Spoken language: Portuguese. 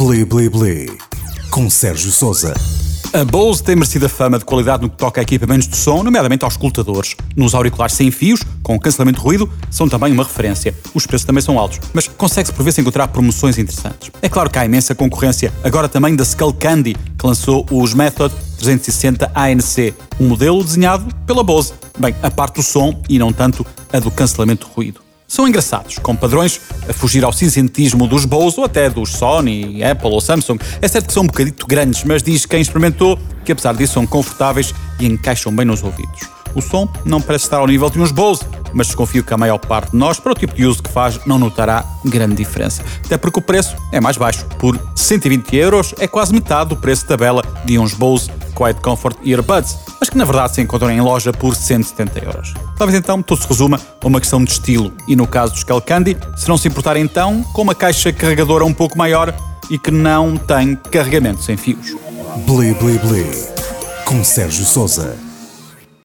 Bli Bli Bli, com Sérgio Sousa. A Bose tem merecido a fama de qualidade no que toca a equipamentos de som, nomeadamente aos escutadores. Nos auriculares sem fios, com cancelamento de ruído, são também uma referência. Os preços também são altos, mas consegue-se por vezes encontrar promoções interessantes. É claro que há imensa concorrência, agora também da Skullcandy, que lançou os Method 360 ANC, um modelo desenhado pela Bose. Bem, a parte do som e não tanto a do cancelamento de ruído. São engraçados, com padrões a fugir ao cinzentismo dos Bose ou até dos Sony, Apple ou Samsung. É certo que são um bocadito grandes, mas diz quem experimentou que apesar disso são confortáveis e encaixam bem nos ouvidos. O som não parece estar ao nível de uns Bose, mas desconfio que a maior parte de nós, para o tipo de uso que faz, não notará grande diferença. Até porque o preço é mais baixo. Por 120€ é quase metade do preço de tabela de uns Bose Quiet Comfort Earbuds, mas que na verdade se encontram em loja por 170€. Talvez então tudo se resuma a uma questão de estilo, e no caso do Skullcandy, se não se importar então com uma caixa carregadora um pouco maior e que não tem carregamento sem fios. Bli Bli Bli, com Sérgio Sousa.